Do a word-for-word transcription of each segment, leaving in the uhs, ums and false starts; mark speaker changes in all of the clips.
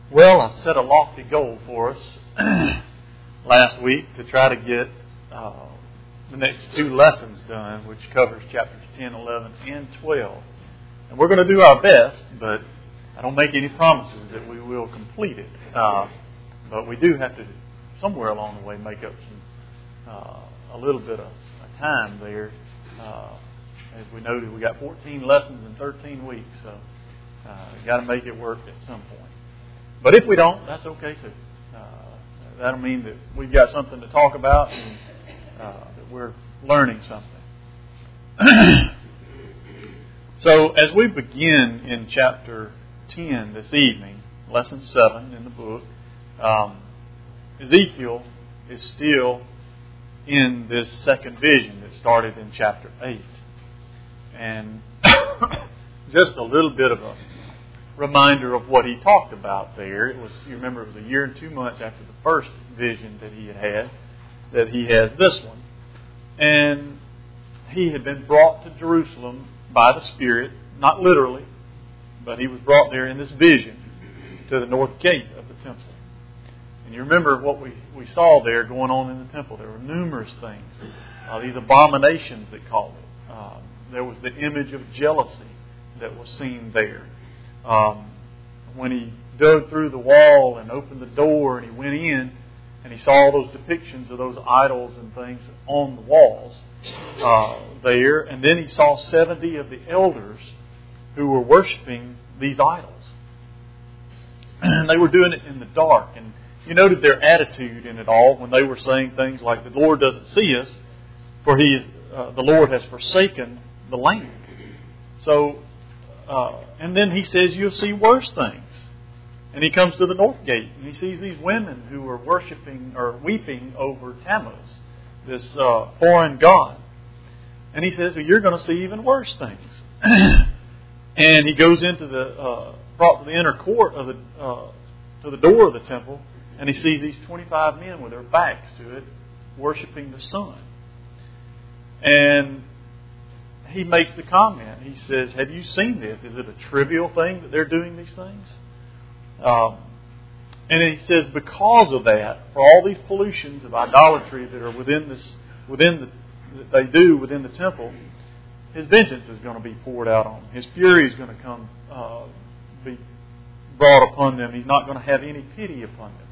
Speaker 1: Well, I set a lofty goal for us last week to try to get uh, the next two lessons done, which covers chapters ten, eleven, and twelve. And we're going to do our best, but I don't make any promises that we will complete it. Uh, but we do have to, somewhere along the way, make up some uh, a little bit of time there. Uh, as we noted, we got fourteen lessons in thirteen weeks, so uh, got to make it work at some point. But if we don't, that's okay too. Uh, that'll mean that we've got something to talk about and uh, that we're learning something. So as we begin in chapter ten this evening, lesson seven in the book, um, Ezekiel is still in this second vision that started in chapter eight. And just a little bit of a reminder of what he talked about there. It was, you remember, it was a year and two months after the first vision that he had had that he has this one. And he had been brought to Jerusalem by the Spirit, not literally, but he was brought there in this vision to the north gate of the temple. And you remember what we, we saw there going on in the temple. There were numerous things. Uh, these abominations, they called it. Um, there was the image of jealousy that was seen there. Um, when he dug through the wall and opened the door and he went in and he saw those depictions of those idols and things on the walls uh, there. And then he saw seventy of the elders who were worshiping these idols. And they were doing it in the dark. And you noted their attitude in it all when they were saying things like, the Lord doesn't see us, for he is, uh, the Lord has forsaken the land. So, uh, and then he says, you'll see worse things. And he comes to the north gate and he sees these women who are worshiping or weeping over Tammuz, this uh, foreign god. And he says, well, you're going to see even worse things. And he goes into the, uh, brought to the inner court of the, uh, to the door of the temple, and he sees these twenty-five men with their backs to it, worshiping the sun. And he makes the comment. He says, have you seen this? Is it a trivial thing that they're doing these things? Um, and he says, because of that, for all these pollutions of idolatry that are within this, within the, that they do within the temple, his vengeance is going to be poured out on them. His fury is going to come, uh, be brought upon them. He's not going to have any pity upon them.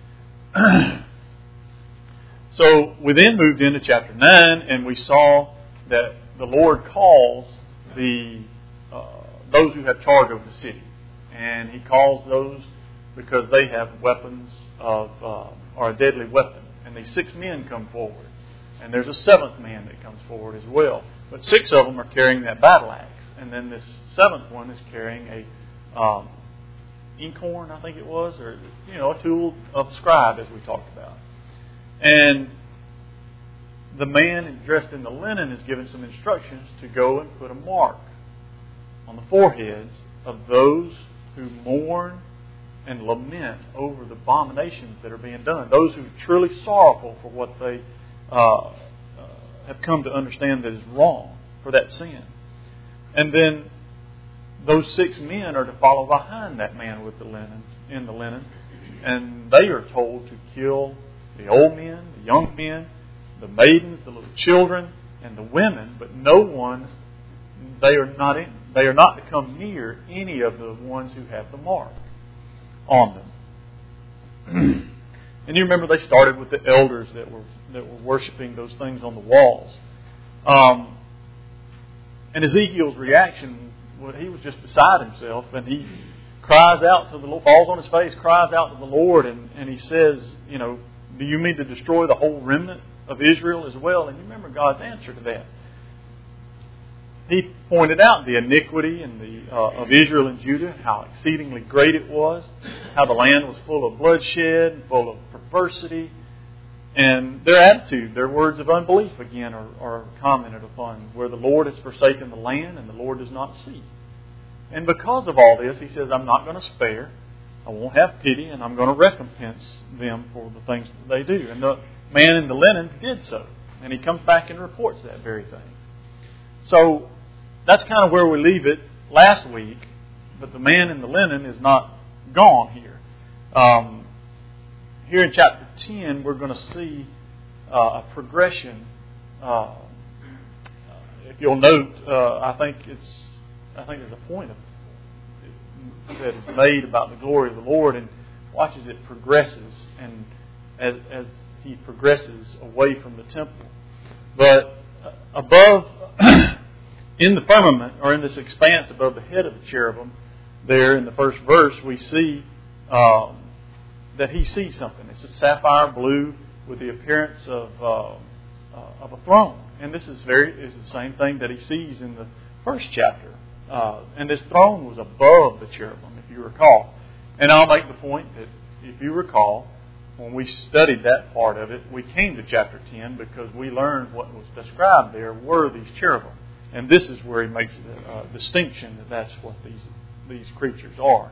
Speaker 1: So we then moved into chapter nine, and we saw that the Lord calls the uh, those who have charge over the city, and He calls those because they have weapons of uh, or a deadly weapon. And these six men come forward, and there's a seventh man that comes forward as well. But six of them are carrying that battle axe, and then this seventh one is carrying a um, inkhorn, I think it was, or you know, a tool of scribe, as we talked about. And the man dressed in the linen is given some instructions to go and put a mark on the foreheads of those who mourn and lament over the abominations that are being done. Those who are truly sorrowful for what they uh, uh, have come to understand that is wrong, for that sin. And then those six men are to follow behind that man with the linen, in the linen, and they are told to kill the old men, the young men, the maidens, the little children, and the women, but no one, they are not in, they are not to come near any of the ones who have the mark on them. And you remember they started with the elders that were that were worshiping those things on the walls. Um, and Ezekiel's reaction, well, he was just beside himself, and he cries out to the Lord, falls on his face, cries out to the Lord, and, and he says, you know, do you mean to destroy the whole remnant of Israel as well? And you remember God's answer to that. He pointed out the iniquity and the uh, of Israel and Judah, how exceedingly great it was, how the land was full of bloodshed and full of perversity. And their attitude, their words of unbelief, again, are, are commented upon, where the Lord has forsaken the land and the Lord does not see. And because of all this, He says, I'm not going to spare, I won't have pity, and I'm going to recompense them for the things that they do. And the man in the linen did so. And he comes back and reports that very thing. So that's kind of where we leave it last week. But the man in the linen is not gone here. Um, here in chapter ten, we're going to see uh, a progression. Uh, if you'll note, uh, I think it's I think there's a point of, that is made about the glory of the Lord, and watch as it progresses, and as as he progresses away from the temple. But above, in the firmament, or in this expanse above the head of the cherubim, there in the first verse, we see um, that he sees something. It's a sapphire blue with the appearance of uh, uh, of a throne, and this is very is the same thing that he sees in the first chapter. Uh, and this throne was above the cherubim, if you recall. And I'll make the point that if you recall, when we studied that part of it, we came to chapter ten because we learned what was described there were these cherubim. And this is where he makes the uh, distinction that that's what these these creatures are.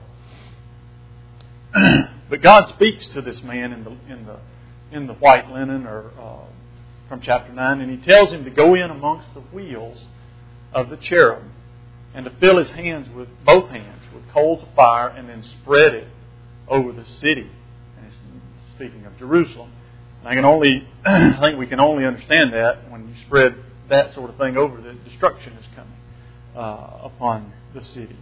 Speaker 1: But God speaks to this man in the in the in the white linen, or uh, from chapter nine, and he tells him to go in amongst the wheels of the cherub and to fill his hands with both hands with coals of fire, and then spread it over the city. And it's speaking of Jerusalem. And I can only I think we can only understand that when you spread that sort of thing over, that destruction is coming uh, upon the city.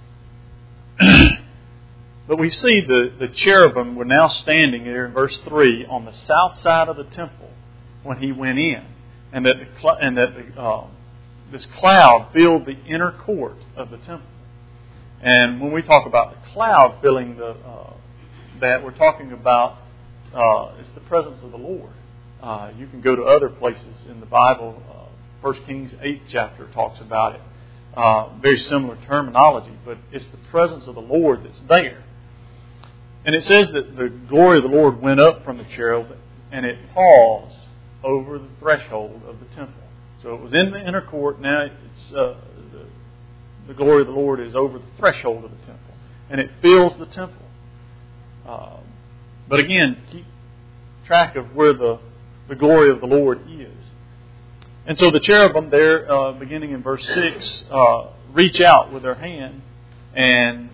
Speaker 1: But we see the, the cherubim were now standing there in verse three on the south side of the temple when he went in, and that the, and that the, uh, this cloud filled the inner court of the temple. And when we talk about the cloud filling the uh, that, we're talking about uh, it's the presence of the Lord. Uh, you can go to other places in the Bible. Uh, First Kings eighth chapter talks about it. Uh, very similar terminology, but it's the presence of the Lord that's there. And it says that the glory of the Lord went up from the cherub, and it paused over the threshold of the temple. So it was in the inner court. Now it's uh, the, the glory of the Lord is over the threshold of the temple, and it fills the temple. Uh, but again, keep track of where the, the glory of the Lord is. And so the cherubim there, uh, beginning in verse six, uh, reach out with their hand, and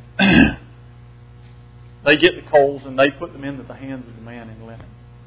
Speaker 1: they get the coals and they put them into the hands of the man in linen.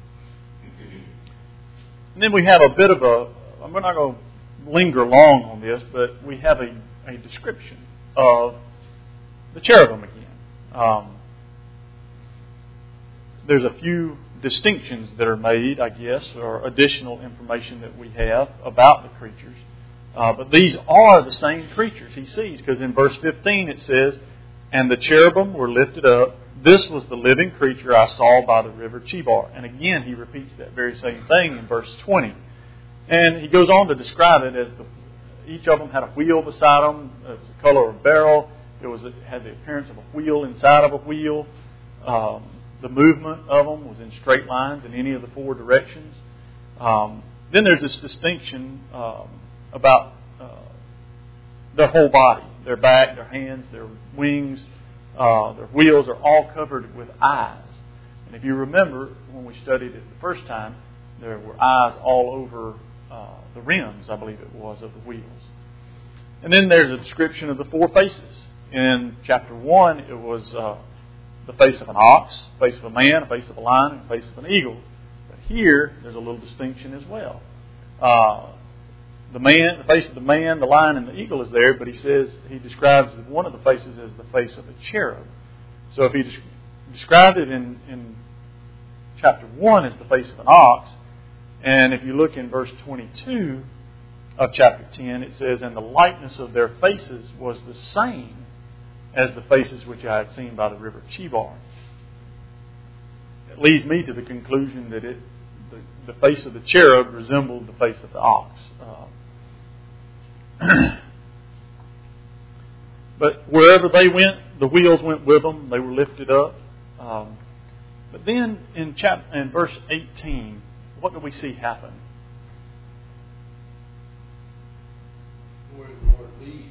Speaker 1: And then we have a bit of a, I'm not going to linger long on this, but we have a, a description of the cherubim again. Um, there's a few distinctions that are made, I guess, or additional information that we have about the creatures. Uh, but these are the same creatures he sees, because in verse fifteen it says, "And the cherubim were lifted up. This was the living creature I saw by the river Chebar." And again, he repeats that very same thing in verse twenty. And he goes on to describe it as the, each of them had a wheel beside them. It was the color of a barrel. It was it had the appearance of a wheel inside of a wheel. Um, The movement of them was in straight lines in any of the four directions. Um, then there's this distinction um, about uh, their whole body. Their back, their hands, their wings, uh, their wheels are all covered with eyes. And if you remember, when we studied it the first time, there were eyes all over uh, the rims, I believe it was, of the wheels. And then there's a description of the four faces. In chapter one, it was... Uh, the face of an ox, the face of a man, the face of a lion, and the face of an eagle. But here, there's a little distinction as well. Uh, the man, the face of the man, the lion, and the eagle is there, but he says, he describes one of the faces as the face of a cherub. So if he des- described it in, in chapter one as the face of an ox, and if you look in verse twenty-two of chapter ten, it says, "And the likeness of their faces was the same as the faces which I had seen by the river Chebar." It leads me to the conclusion that it, the, the face of the cherub resembled the face of the ox. Uh, but wherever they went, the wheels went with them. They were lifted up. Um, but then in chapter, in verse eighteen, what do we see happen?
Speaker 2: Where the Lord leaves.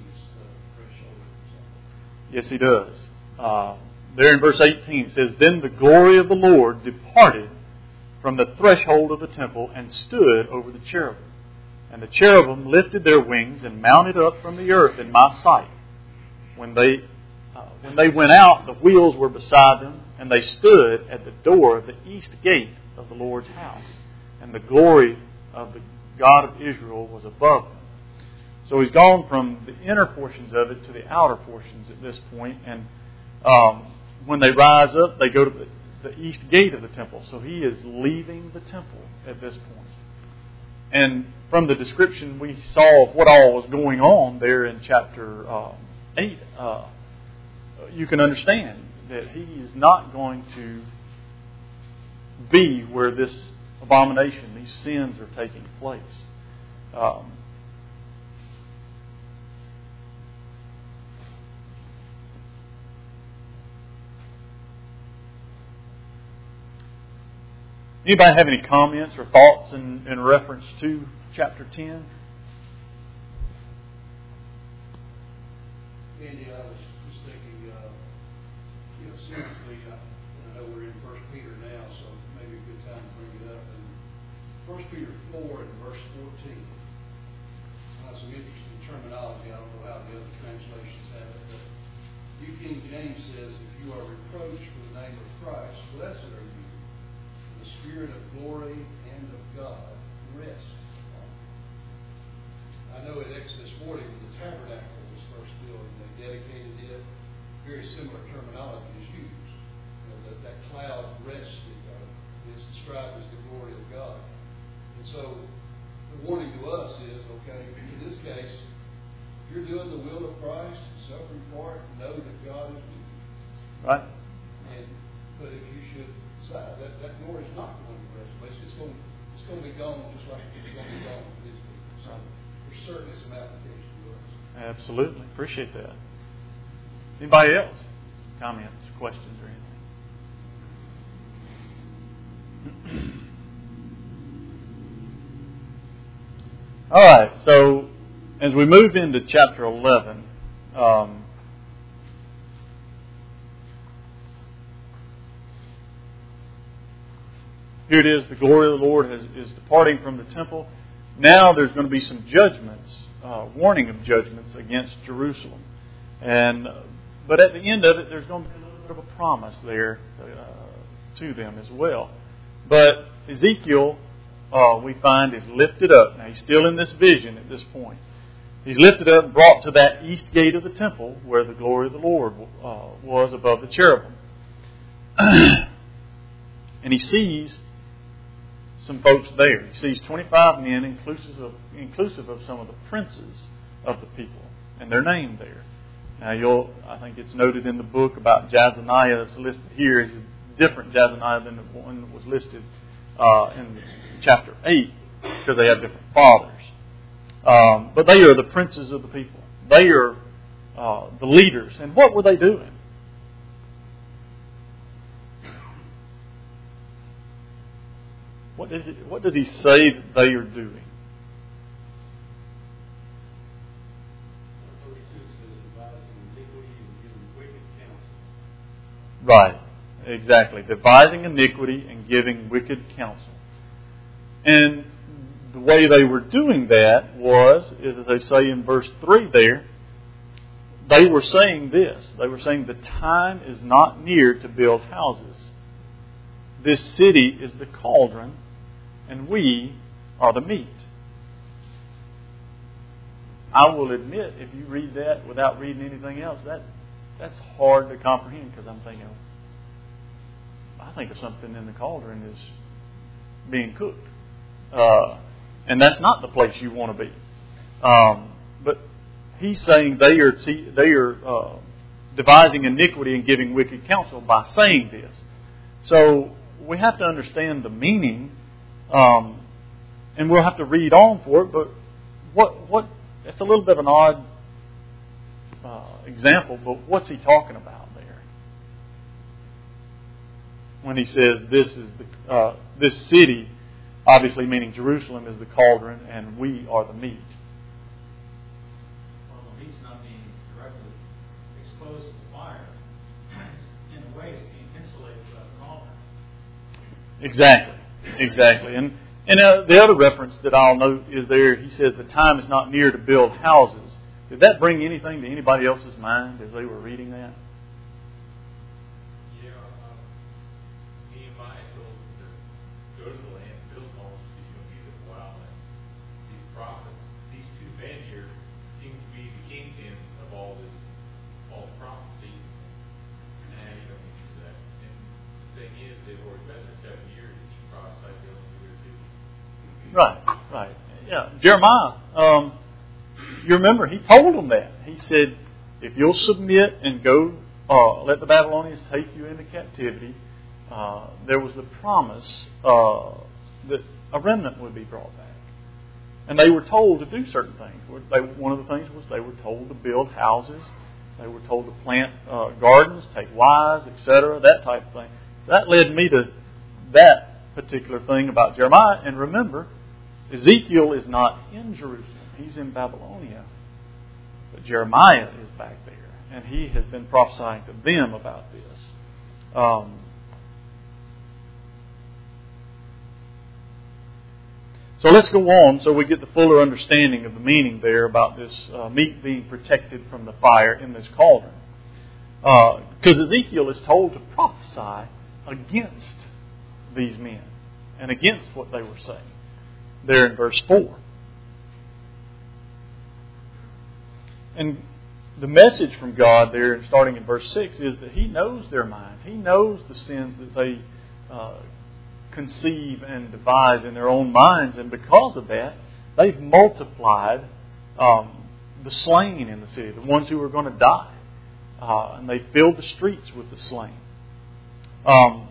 Speaker 1: Yes, he does. Uh, there in verse eighteen it says, "Then the glory of the Lord departed from the threshold of the temple and stood over the cherubim. And the cherubim lifted their wings and mounted up from the earth in my sight. When they uh, when they went out, the wheels were beside them, And they stood at the door of the east gate of the Lord's house. And the glory of the God of Israel was above them. So he's gone from the inner portions of it to the outer portions at this point. And um, when they rise up, they go to the, the east gate of the temple. So he is leaving the temple at this point. And from the description we saw of what all was going on there in chapter uh, eight, uh, you can understand that he is not going to be where this abomination, these sins are taking place. Um, Anybody have any comments or thoughts in, in reference to chapter ten?
Speaker 2: Andy, I was just thinking, uh, you know, seriously, I, I know we're in First Peter now, so maybe a good time to bring it up. And First Peter four and verse fourteen. Uh, some interesting terminology. I don't know how the other translations have it, but New King James says, "If you are reproached for the name of Christ, blessed are you. The Spirit of glory and of God rest on you." I know at Exodus forty, when the tabernacle was first built and they dedicated it, very similar terminology is used. You know, that, that cloud rested uh, is described as the glory of God. And so the warning to us is, okay, in this case, if you're doing the will of Christ, suffering for it, know that God is with you.
Speaker 1: Right.
Speaker 2: And but if you should decide that that glory is not going to rest place, it's going it's going to be gone just like it's going to be gone with these people. So there's certainly some application to us.
Speaker 1: Absolutely. Appreciate that. Anybody else? Comments, questions, or anything? All right. So as we move into chapter eleven, um, here it is, the glory of the Lord has, is departing from the temple. Now there's going to be some judgments, uh, warning of judgments against Jerusalem. And uh, but at the end of it, there's going to be a little bit of a promise there uh, to them as well. But Ezekiel, uh, we find, is lifted up. Now he's still in this vision at this point. He's lifted up and brought to that east gate of the temple where the glory of the Lord uh, was above the cherubim. And he sees some folks there. He sees twenty-five men, inclusive of, inclusive of some of the princes of the people, and they're named there. Now, you'll, I think it's noted in the book about Jazaniah that's listed here is a different Jazaniah than the one that was listed uh, in chapter eight, because they have different fathers. Um, but they are the princes of the people. They are uh, the leaders. And what were they doing? What does, it, what does he say that they are doing?
Speaker 2: Verse two says, "Devising iniquity and giving wicked counsel."
Speaker 1: Right, exactly. Devising iniquity and giving wicked counsel. And the way they were doing that was, is as they say in verse three there, they were saying this. They were saying the time is not near to build houses. This city is the cauldron, and we are the meat. I will admit, if you read that without reading anything else, that that's hard to comprehend, because I'm thinking, I think of something in the cauldron is being cooked. Uh, and that's not the place you want to be. Um, but he's saying they are they are uh, devising iniquity and giving wicked counsel by saying this. So we have to understand the meaning, um, and we'll have to read on for it. But what what it's a little bit of an odd uh, example. But what's he talking about there when he says this is the uh, this city? Obviously meaning Jerusalem is the cauldron and we are the meat.
Speaker 3: Well, the meat's not being directly exposed to the fire. In a way, it's being insulated by the cauldron.
Speaker 1: Exactly. Exactly. And and uh, the other reference that I'll note is there, he says the time is not near to build houses. Did that bring anything to anybody else's mind as they were reading that?
Speaker 3: Yeah, uh,
Speaker 4: go to the land, build homes, he's going to be there a while. And these prophets, these two men here, seem to be the kingpins of all this false prophecy. And you don't need to do that. And the thing is, they've already been there seven years, and he prophesied they'll be there too.
Speaker 1: Right, right. Yeah, Jeremiah, um, you remember, he told them that. He said, if you'll submit and go, uh, let the Babylonians take you into captivity, uh, there was the promise uh, that a remnant would be brought back. And they were told to do certain things. They, one of the things was they were told to build houses. They were told to plant uh, gardens, take wives, et cetera, that type of thing. That led me to that particular thing about Jeremiah. And remember, Ezekiel is not in Jerusalem. He's in Babylonia. But Jeremiah is back there. And he has been prophesying to them about this. Um, so let's go on so we get the fuller understanding of the meaning there about this uh, meat being protected from the fire in this cauldron. Because uh, Ezekiel is told to prophesy against these men and against what they were saying. There in verse four. And the message from God there, starting in verse six, is that He knows their minds. He knows the sins that they uh, conceive and devise in their own minds. And because of that, they've multiplied um, the slain in the city, the ones who are going to die. Uh, and they filled the streets with the slain. Um,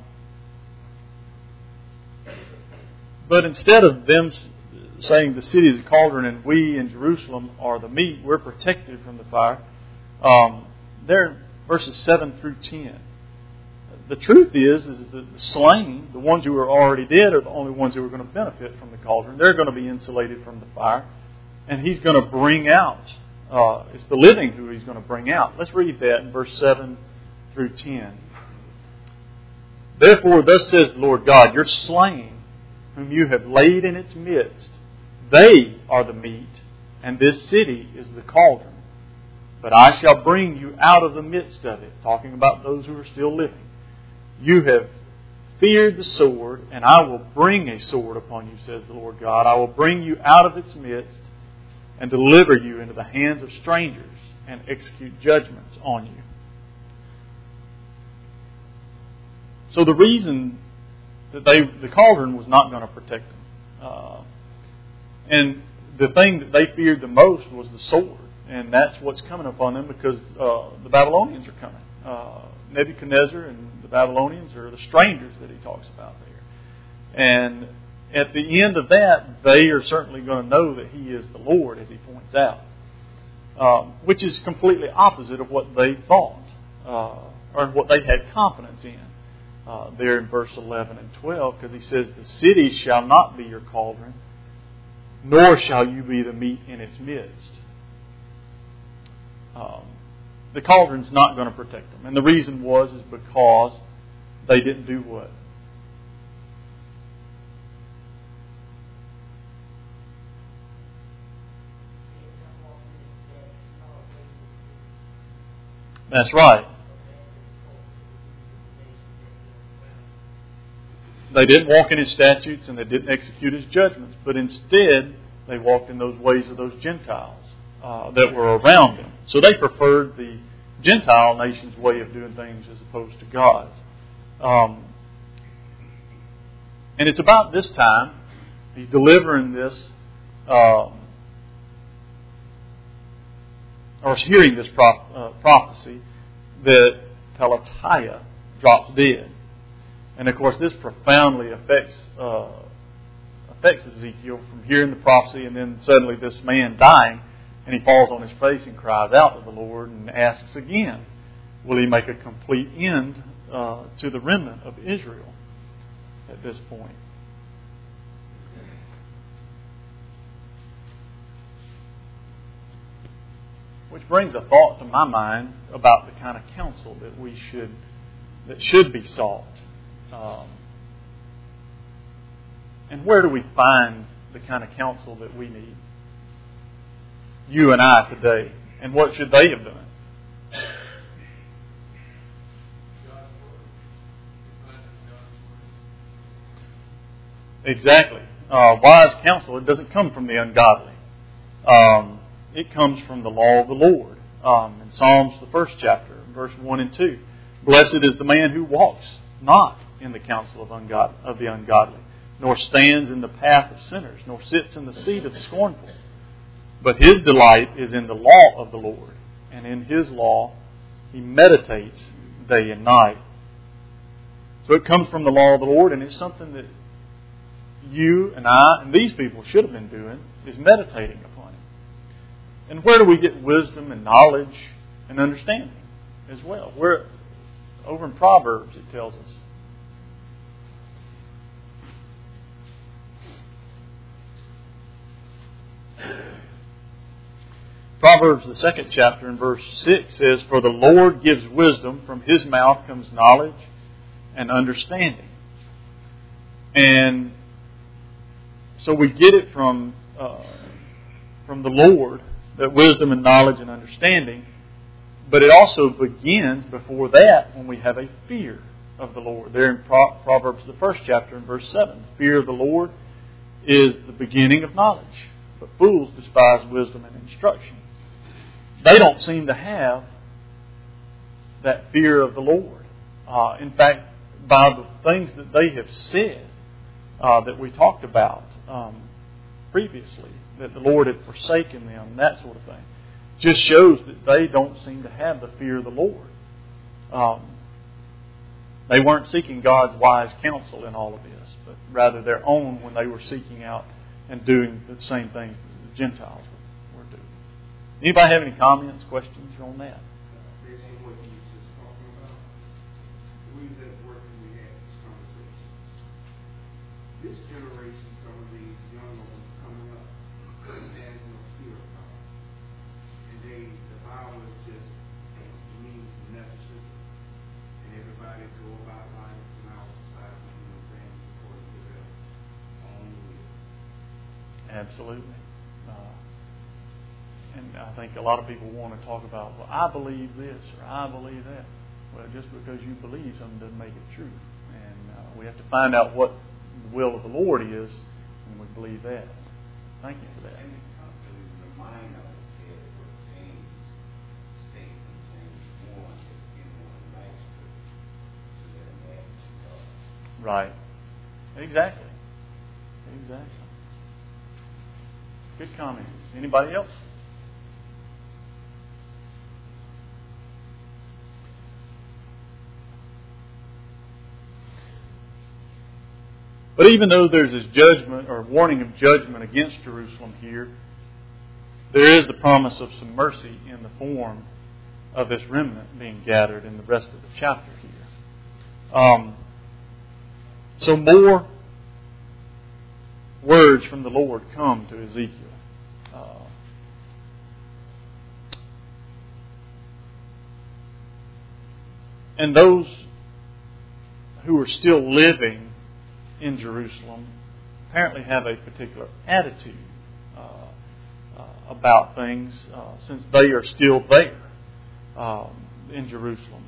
Speaker 1: But instead of them saying the city is a cauldron and we in Jerusalem are the meat, we're protected from the fire, um, there in verses seven through ten. The truth is, is that the slain, the ones who are already dead, are the only ones who are going to benefit from the cauldron. They're going to be insulated from the fire. And He's going to bring out, uh, it's the living who He's going to bring out. Let's read that in verse seven through ten. Therefore, thus says the Lord God, your slain, whom you have laid in its midst, they are the meat, and this city is the cauldron. But I shall bring you out of the midst of it, talking about those who are still living. You have feared the sword, and I will bring a sword upon you, says the Lord God. I will bring you out of its midst and deliver you into the hands of strangers and execute judgments on you. So the reason that they, the cauldron was not going to protect them. Uh, and the thing that they feared the most was the sword. And that's what's coming upon them because uh, the Babylonians are coming. Uh, Nebuchadnezzar and the Babylonians are the strangers that he talks about there. And at the end of that, they are certainly going to know that He is the Lord, as he points out. Um, which is completely opposite of what they thought, uh, or what they had confidence in. Uh, there in verse eleven and twelve, because he says, the city shall not be your cauldron, nor shall you be the meat in its midst. Um, the cauldron's not going to protect them. And the reason was is because they didn't do what? That's right. They didn't walk in His statutes and they didn't execute His judgments, but instead they walked in those ways of those Gentiles uh, that were around them. So they preferred the Gentile nation's way of doing things as opposed to God's. Um, and it's about this time He's delivering this, um, or hearing this prop, uh, prophecy that Pelatiah drops dead. And of course, this profoundly affects uh, affects Ezekiel from hearing the prophecy, and then suddenly this man dying, and he falls on his face and cries out to the Lord and asks again, will He make a complete end uh, to the remnant of Israel at this point? Which brings a thought to my mind about the kind of counsel that we should that should be sought. Um, and where do we find the kind of counsel that we need? You and I today. And what should they have done? Exactly. Uh, wise counsel, it doesn't come from the ungodly. Um, it comes from the law of the Lord. Um, in Psalms, the first chapter, verse one and two. Blessed is the man who walks not in the counsel of, ungod- of the ungodly, nor stands in the path of sinners, nor sits in the seat of the scornful. But his delight is in the law of the Lord, and in his law he meditates day and night. So it comes from the law of the Lord, and it's something that you and I and these people should have been doing, is meditating upon it. And where do we get wisdom and knowledge and understanding as well? Where, over in Proverbs it tells us. Proverbs, the second chapter, in verse six says, "For the Lord gives wisdom, from His mouth comes knowledge and understanding." And so we get it from uh, from the Lord, that wisdom and knowledge and understanding. But it also begins before that when we have a fear of the Lord. There in Pro- Proverbs, the first chapter, in verse seven, "The fear of the Lord is the beginning of knowledge, but fools despise wisdom and instruction." They don't seem to have that fear of the Lord. Uh, in fact, by the things that they have said uh, that we talked about um, previously, that the Lord had forsaken them and that sort of thing, just shows that they don't seem to have the fear of the Lord. Um, they weren't seeking God's wise counsel in all of this, but rather their own when they were seeking out and doing the same things that the Gentiles were doing. Anybody have any comments, questions on that?
Speaker 5: Based on what you were just talking about, we was at work and we had this conversation. This generation, some of these younger ones coming up, has no fear of God. And they, the Bible is just means nothing to them. And everybody go about life in our society doing things according to their own will.
Speaker 1: Absolutely. Uh, and I think a lot of people want to talk about, well, I believe this or I believe that. Well, just because you believe something doesn't make it true. And uh, we have to find out what the will of the Lord is, and we believe that. Thank you for that.
Speaker 5: And it comes to the mind of the kid for James state in James one, if anyone likes to, to let him ask to God.
Speaker 1: Right. Exactly. Exactly. Good comments. Anybody else? But even though there's this judgment or warning of judgment against Jerusalem here, there is the promise of some mercy in the form of this remnant being gathered in the rest of the chapter here. Um, so more words from the Lord come to Ezekiel. Uh, and those who are still living in Jerusalem apparently have a particular attitude uh, uh, about things uh, since they are still there um, in Jerusalem.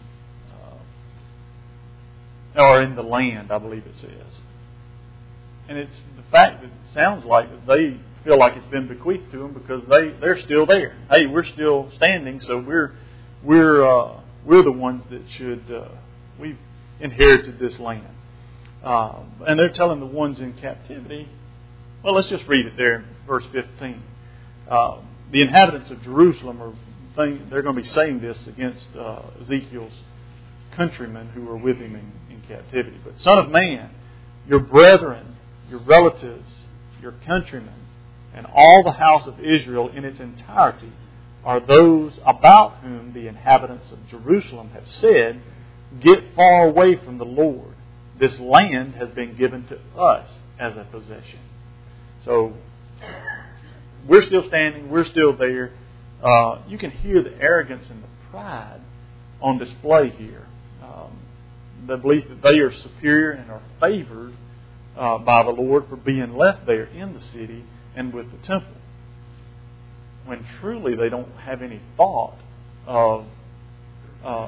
Speaker 1: Uh, or in the land, I believe it says. And it's the fact that it sounds like that they feel like it's been bequeathed to them because they, they're still there. Hey, we're still standing, so we're we're uh, we're the ones that should uh, we've inherited this land. Uh, and they're telling the ones in captivity. Well, let's just read it there in verse fifteen. Uh, the inhabitants of Jerusalem are think, they're going to be saying this against uh, Ezekiel's countrymen who were with him in, in captivity. But Son of man, your brethren, your relatives, your countrymen, and all the house of Israel in its entirety are those about whom the inhabitants of Jerusalem have said, "Get far away from the Lord. This land has been given to us as a possession." So we're still standing. We're still there. Uh, you can hear the arrogance and the pride on display here. Um, the belief that they are superior and are favored uh, by the Lord for being left there in the city and with the temple, when truly they don't have any thought of uh,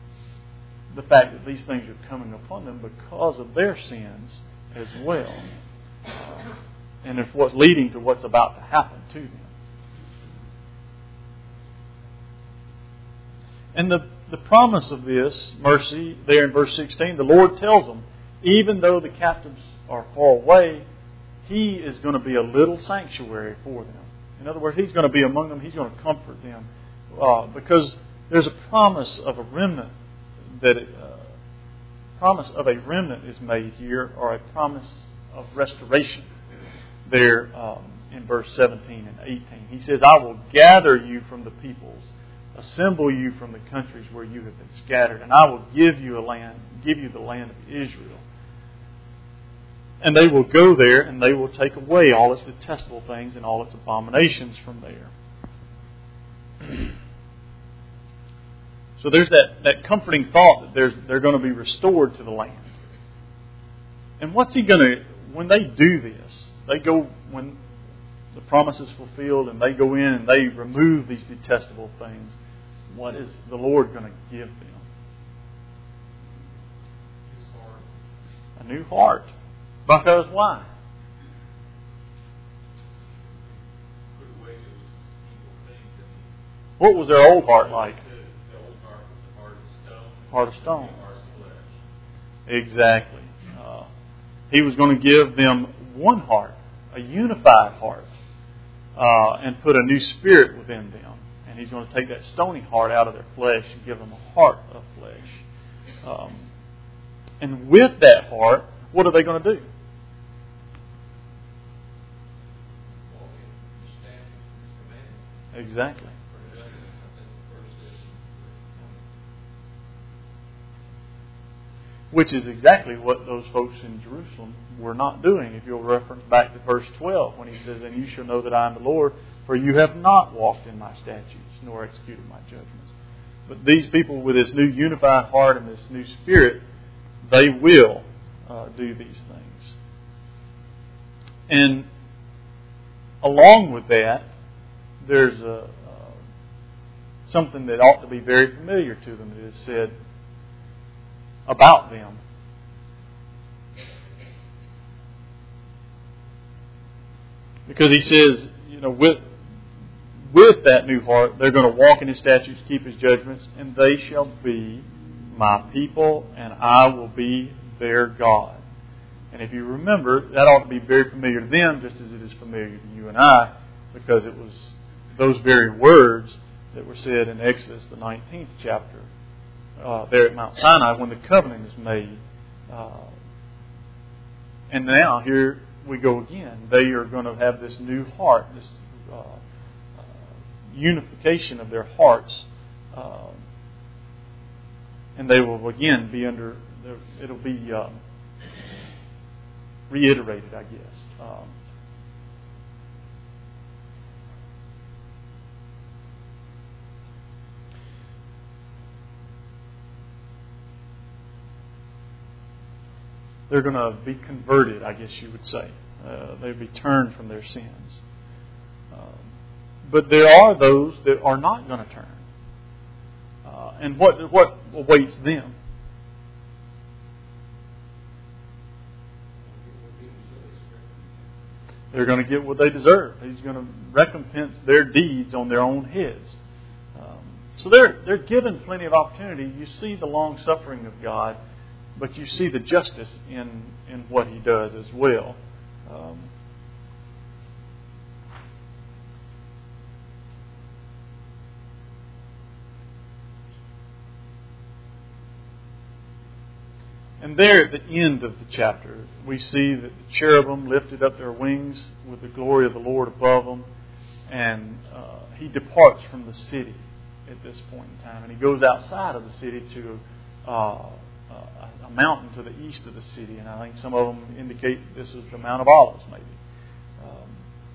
Speaker 1: the fact that these things are coming upon them because of their sins as well. Uh, and it's what's leading to what's about to happen to them. And the, the promise of this mercy, there in verse sixteen, the Lord tells them, even though the captives are far away, He is going to be a little sanctuary for them. In other words, He's going to be among them. He's going to comfort them. Uh, because there's a promise of a remnant that uh, promise of a remnant is made here, or a promise of restoration there um, in verse seventeen and eighteen. He says, I will gather you from the peoples, assemble you from the countries where you have been scattered, and I will give you a land, give you the land of Israel. And they will go there, and they will take away all its detestable things and all its abominations from there. So there's that, that comforting thought that there's, they're going to be restored to the land. And what's He going to, when they do this, they go, when the promise is fulfilled and they go in and they remove these detestable things, what is the Lord going to give them? A new heart. Because why? What was their old heart like? Heart of stone. Exactly. Uh, he was going to give them one heart, a unified heart, uh, and put a new spirit within them. And He's going to take that stony heart out of their flesh and give them a heart of flesh. Um, and with that heart, what are they going to do? Exactly. Which is exactly what those folks in Jerusalem were not doing. If you'll reference back to verse twelve, when He says, and you shall know that I am the Lord, for you have not walked in my statutes, nor executed my judgments. But these people with this new unified heart and this new spirit, they will uh, do these things. And along with that, there's a, uh, something that ought to be very familiar to them that is said about them. Because He says, you know, with with that new heart, they're going to walk in His statutes, keep His judgments, and they shall be my people, and I will be their God. And if you remember, that ought to be very familiar to them, just as it is familiar to you and I, because it was those very words that were said in Exodus, the nineteenth chapter, uh, there at Mount Sinai, when the covenant is made. Uh, and now, here we go again. They are going to have this new heart, this uh, uh, unification of their hearts. Uh, and they will again be under, it'll be um, reiterated, I guess. Um, They're going to be converted, I guess you would say. Uh, they'll be turned from their sins. Um, but there are those that are not going to turn. Uh, and what what awaits them? They're going to get what they deserve. He's going to recompense their deeds on their own heads. Um, so they're they're given plenty of opportunity. You see the long suffering of God, but you see the justice in, in what He does as well. Um, and there at the end of the chapter, we see that the cherubim lifted up their wings with the glory of the Lord above them, and uh, He departs from the city at this point in time, and He goes outside of the city to uh, Uh, a mountain to the east of the city, and I think some of them indicate this was the Mount of Olives, maybe. Um,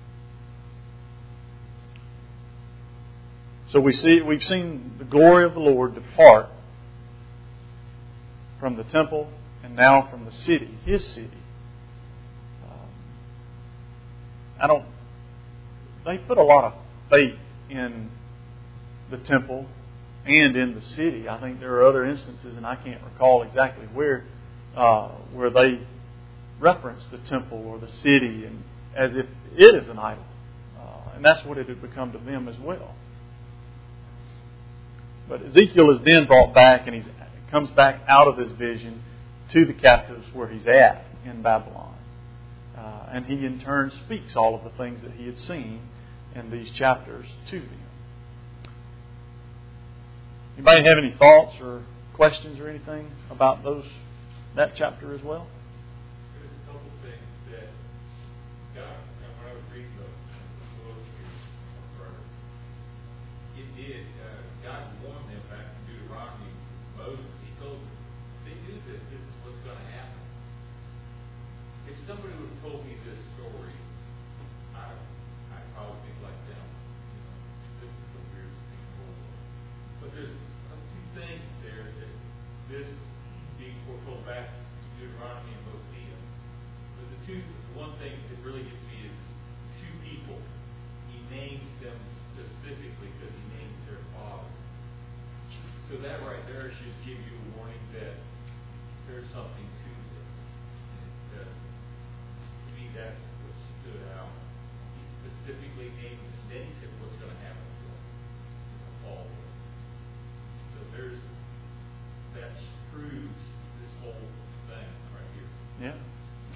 Speaker 1: so we see we've seen the glory of the Lord depart from the temple and now from the city, His city. Um, I don't. They put a lot of faith in the temple and in the city. I think there are other instances, and I can't recall exactly where uh, where they reference the temple or the city and as if it is an idol. Uh, and that's what it had become to them as well. But Ezekiel is then brought back, and he comes back out of his vision to the captives where he's at in Babylon. Uh, and he in turn speaks all of the things that he had seen in these chapters to them. Anybody have any thoughts or questions or anything about those that chapter as well?
Speaker 4: There's a couple things that God, when I was reading the book here, it did. Uh, God warned them back in Deuteronomy. Moses, he told them, they knew that this is what's going to happen. If somebody would have told me this story, I I probably think like them. You know, this is the weirdest thing in the world. But there's a few things there that this being foretold back to Deuteronomy and Hosea. But the two, the one thing that really gets me is two people. He names them specifically because he names their father. So that right there should give you a warning that there's something to this. And, uh, to me, that's what stood out. He specifically named this, and then he said what's going to happen to them. All. So there's that proves this whole thing right here.
Speaker 1: Yeah.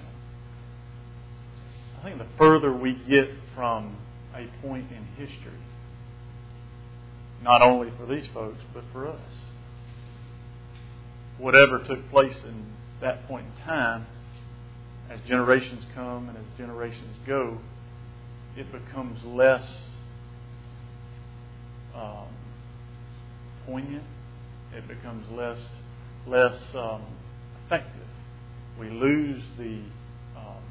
Speaker 1: I think the further we get from a point in history, not only for these folks, but for us, whatever took place in that point in time, as generations come and as generations go, it becomes less um, poignant. It becomes less less um, effective. We lose the um,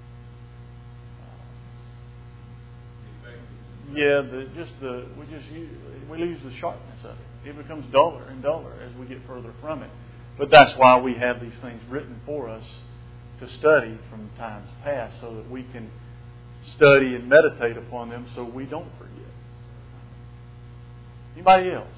Speaker 1: uh, yeah, the just the we just we lose the sharpness of it. It becomes duller and duller as we get further from it. But that's why we have these things written for us to study from times past, so that we can study and meditate upon them, so we don't forget. Anybody else?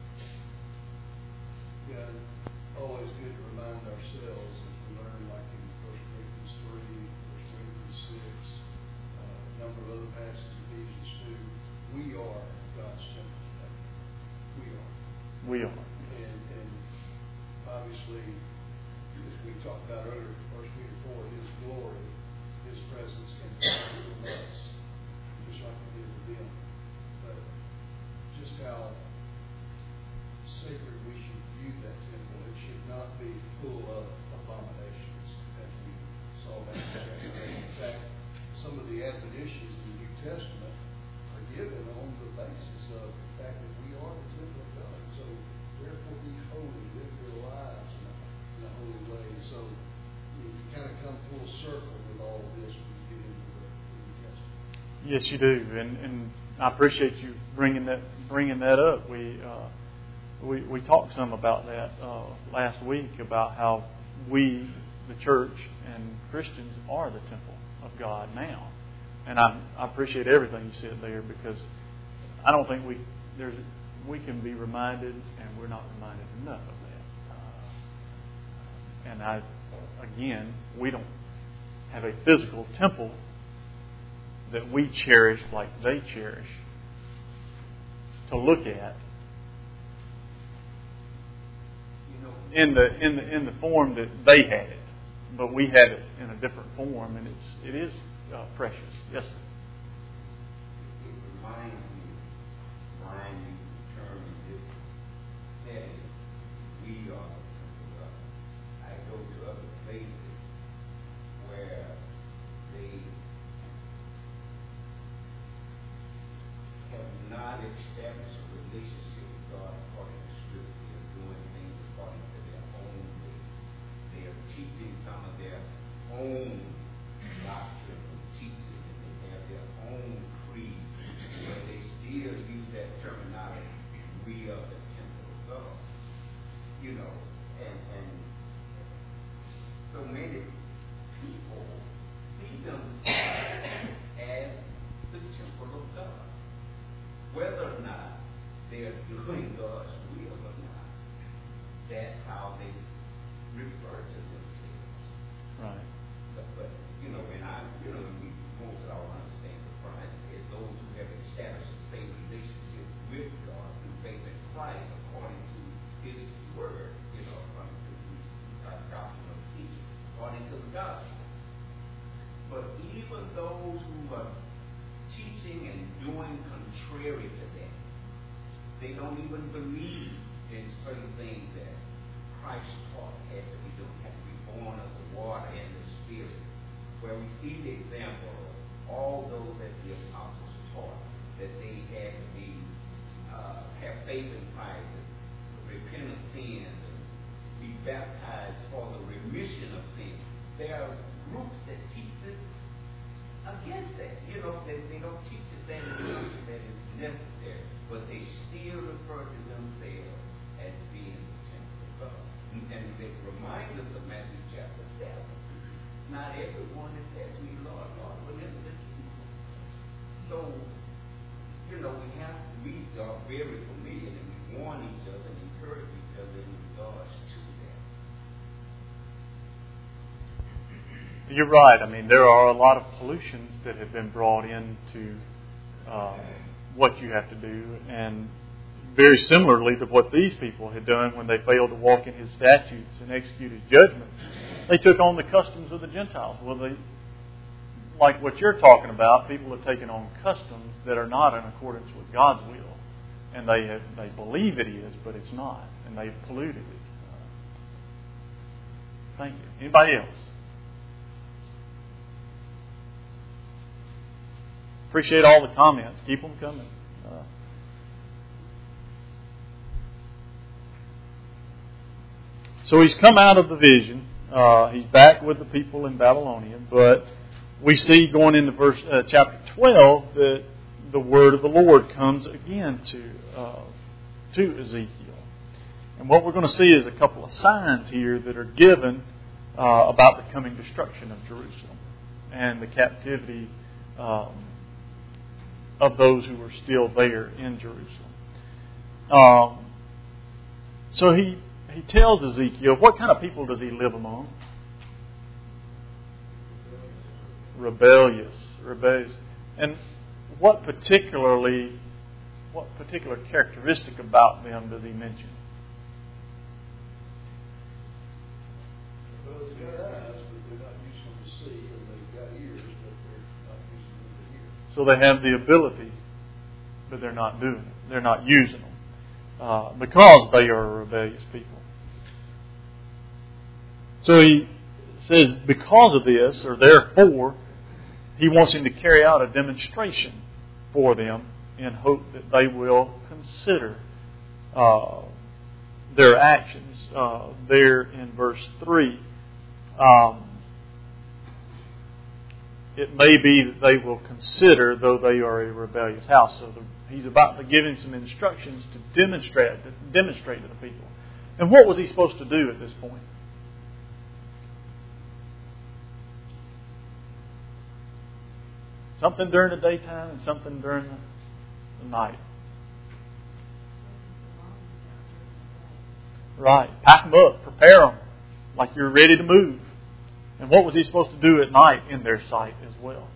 Speaker 2: Yeah, always good to remind ourselves as we learn, like in First Corinthians three, First Corinthians six, uh, a number of other passages, Ephesians two. We are God's temple today. We are.
Speaker 1: We are.
Speaker 2: And, and obviously, as we talked about earlier, First Peter four, His glory, His presence can come from us, just like it did with them. But just how sacred we should view that temple. It should not be full of abominations, as we saw back in chapter eight. In fact, some of the admonitions in the New Testament are given on the basis of the fact that we are the temple of God. So therefore be holy, live your lives in a, in a holy way. So you kind of come full circle with all of this when you get into the, the New Testament.
Speaker 1: Yes, you do, and and I appreciate you bringing that bringing that up. We uh, we we talked some about that uh, last week, about how we, the church and Christians, are the temple of God now, and I, I appreciate everything you said there, because I don't think we there's we can be reminded, and we're not reminded enough of that. Uh, and I again, we don't have a physical temple that we cherish like they cherish to look at
Speaker 5: You know,
Speaker 1: in the in the in the form that they had it, but we have it in a different form, and it's it is uh, precious. Yes, sir.
Speaker 5: it reminds me, Brian, you term in this setting, we are the temple of God. I go to other places where they have not established a relationship with God according to Scripture. They're doing things according to their own ways. They are teaching some of their own doctrine and teaching, and they have their own creed, but they still use that terminology, we are the temple of God. You know, and, and so many people see themselves as the temple of God. Whether or not they are doing God's will or not, that's how they refer to themselves.
Speaker 1: Right.
Speaker 5: The
Speaker 6: gospel. But even those who are teaching and doing contrary to that, they don't even believe in certain things that Christ taught had to be done, had to be born of the water and the Spirit. Where we see the example of all those that the apostles taught, that they had to be, uh, have faith in Christ, and repent of sins, and be baptized for the remission of sins. There are groups that teach it against that. You know, they, they don't teach it that is something that is necessary, but they still refer to themselves as being the temple of God. And they remind us of Matthew chapter seven. Not everyone that says to me, Lord, Lord, will enter the kingdom. So, you know, we have we are very familiar, and we warn each other and encourage each other in regards to that.
Speaker 1: You're right. I mean, there are a lot of pollutions that have been brought into uh, what you have to do, and very similarly to what these people had done when they failed to walk in His statutes and execute His judgments. They took on the customs of the Gentiles. Well, they, like what you're talking about, people have taken on customs that are not in accordance with God's will, and they have, they believe it is, but it's not, and they've polluted it. Uh, thank you. Anybody else? Appreciate all the comments. Keep them coming. Uh, so he's come out of the vision. Uh, he's back with the people in Babylonia, but we see going into verse uh, chapter twelve that the word of the Lord comes again to uh, to Ezekiel, and what we're going to see is a couple of signs here that are given uh, about the coming destruction of Jerusalem and the captivity um, of those who are still there in Jerusalem. Um, so he. He tells Ezekiel, what kind of people does he live among? Rebellious. Rebellious. And what particularly, what particular characteristic about them does he mention?
Speaker 2: Well, they've got eyes, but they're not using them to see, and they've got ears, but they're not using them to hear.
Speaker 1: So they have the ability, but they're not doing it. They're not using them. Uh, because they are a rebellious people. So he says, because of this, or therefore, he wants him to carry out a demonstration for them in hope that they will consider uh, their actions. Uh, there in verse three, um, it may be that they will consider, though they are a rebellious house. So the, he's about to give him some instructions to demonstrate, to demonstrate to the people. And what was he supposed to do at this point? Something during the daytime and something during the, the night. Right. Pack them up. Prepare them like you're ready to move. And what was he supposed to do at night in their sight as well?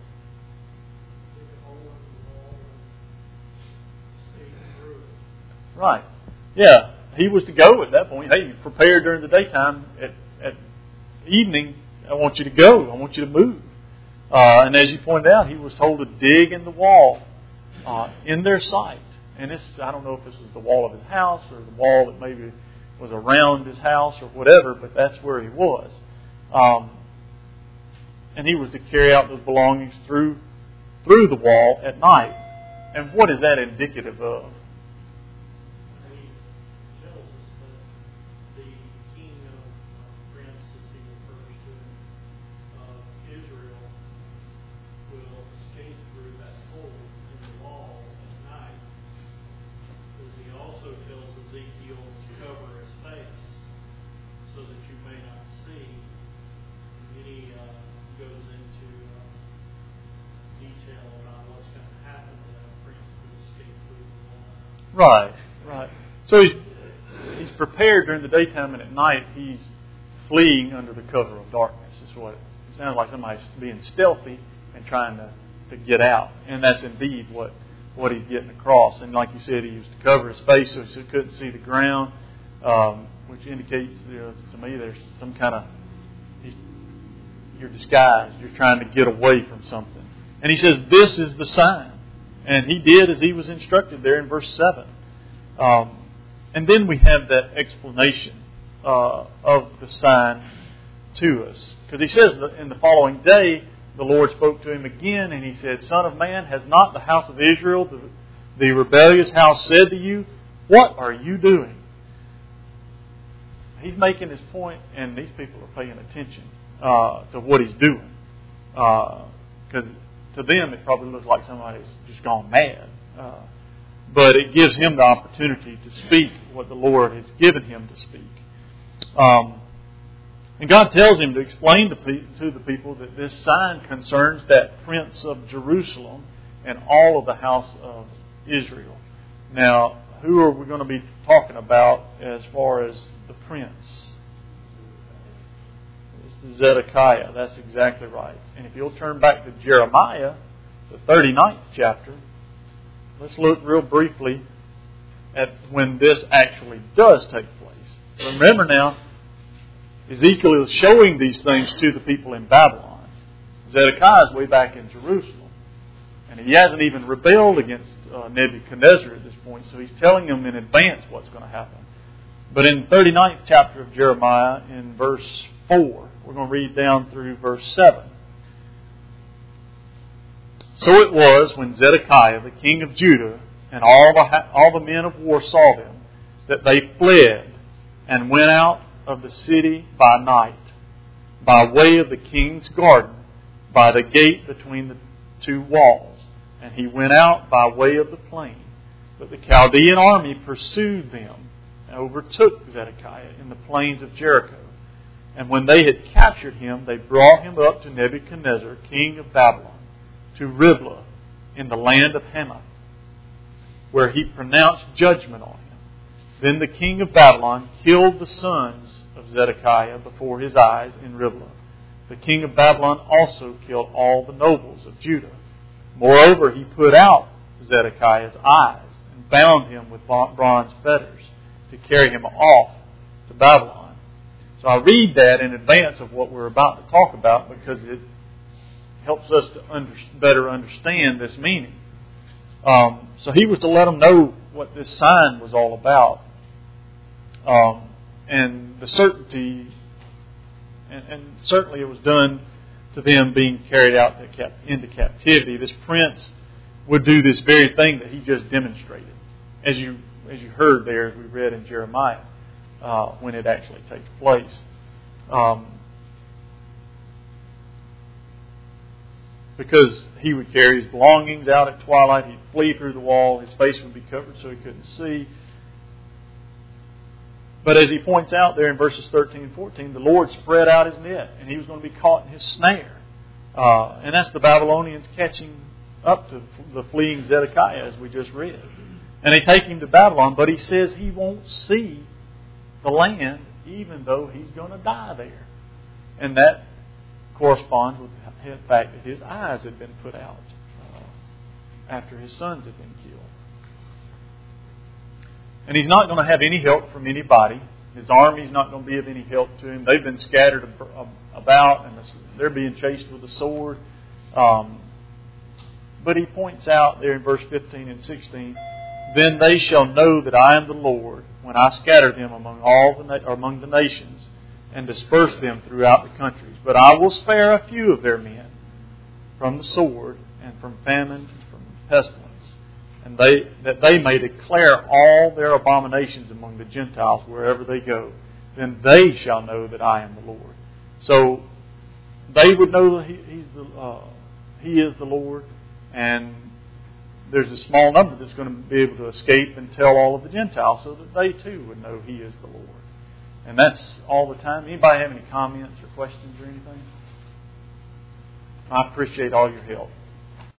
Speaker 1: Right. Yeah. He was to go at that point. Hey, you prepared during the daytime. At, at evening, I want you to go. I want you to move. Uh, and as you pointed out, he was told to dig in the wall uh, in their sight. And this, I don't know if this was the wall of his house or the wall that maybe was around his house or whatever, but that's where he was. Um, and he was to carry out those belongings through through the wall at night. And what is that indicative of? Right, right. So he's, he's prepared during the daytime, and at night he's fleeing under the cover of darkness. Is what it sounds like. Somebody's being stealthy and trying to, to get out. And that's indeed what, what he's getting across. And like you said, he used to cover his face so he couldn't see the ground, um, which indicates, you know, to me there's some kind of, he's You're disguised. You're trying to get away from something. And he says, this is the sign. And he did as he was instructed there in verse seven. Um, and then we have that explanation uh, of the sign to us. Because he says that in the following day, the Lord spoke to him again, and he said, Son of man, has not the house of Israel, the, the rebellious house, said to you, what are you doing? He's making his point, and these people are paying attention uh, to what he's doing. Because uh, to them, it probably looks like somebody's just gone mad. Uh, but it gives him the opportunity to speak what the Lord has given him to speak. Um, and God tells him to explain to, pe- to the people that this sign concerns that Prince of Jerusalem and all of the house of Israel. Now, who are we going to be talking about as far as the prince? It's Zedekiah. That's exactly right. And if you'll turn back to Jeremiah, the thirty-ninth chapter, let's look real briefly at when this actually does take place. Remember now, Ezekiel is showing these things to the people in Babylon. Zedekiah is way back in Jerusalem. And he hasn't even rebelled against uh, Nebuchadnezzar at this point, so he's telling them in advance what's going to happen. But in the thirty-ninth chapter of Jeremiah, in verse four, we're going to read down through verse seven. So it was when Zedekiah, the king of Judah, and all the, ha- all the men of war saw them, that they fled and went out of the city by night, by way of the king's garden, by the gate between the two walls. And he went out by way of the plain. But the Chaldean army pursued them and overtook Zedekiah in the plains of Jericho. And when they had captured him, they brought him up to Nebuchadnezzar, king of Babylon, to Riblah in the land of Hamath, where he pronounced judgment on him. Then the king of Babylon killed the sons of Zedekiah before his eyes in Riblah. The king of Babylon also killed all the nobles of Judah. Moreover, he put out Zedekiah's eyes and bound him with bronze fetters to carry him off to Babylon. So I read that in advance of what we're about to talk about because it helps us to under, better understand this meaning. Um, so he was to let them know what this sign was all about. Um, and the certainty, and, and certainly it was done to them being carried out to cap- into captivity. This prince would do this very thing that he just demonstrated, as you as you heard there, as we read in Jeremiah, uh, when it actually takes place. Um, because he would carry his belongings out at twilight, he'd flee through the wall, his face would be covered so he couldn't see. But as he points out there in verses thirteen and fourteen, the Lord spread out his net, and he was going to be caught in his snare. Uh, and that's the Babylonians catching up to the fleeing Zedekiah, as we just read. And they take him to Babylon, but he says he won't see the land, even though he's going to die there. And that corresponds with the fact that his eyes had been put out uh, after his sons had been killed. And he's not going to have any help from anybody. His army's not going to be of any help to him. They've been scattered about, and they're being chased with a sword. Um, but he points out there in verse fifteen and sixteen, then they shall know that I am the Lord when I scatter them among all the na- or among the nations and disperse them throughout the countries. But I will spare a few of their men from the sword and from famine and from pestilence, and they that they may declare all their abominations among the Gentiles wherever they go. Then they shall know that I am the Lord. So they would know that he, he's the uh, He is the Lord, and there's a small number that's going to be able to escape and tell all of the Gentiles, so that they too would know He is the Lord. And that's all the time. Anybody have any comments or questions or anything? I appreciate all your help.